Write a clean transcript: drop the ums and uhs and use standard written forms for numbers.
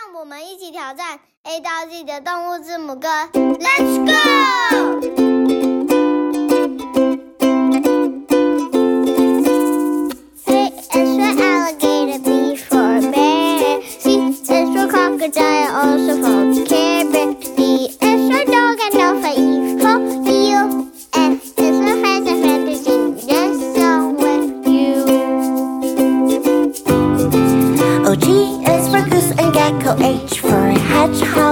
让我们一起挑战 A 到 Z 的动物字母歌 Let's go! A is for alligator, B for bear, C is for crocodile, also for Care Bear, D is for dog and no for E for eel, F is for friends and fantasy, just song with you. O, G is for goose and gecko, H for hedgehog,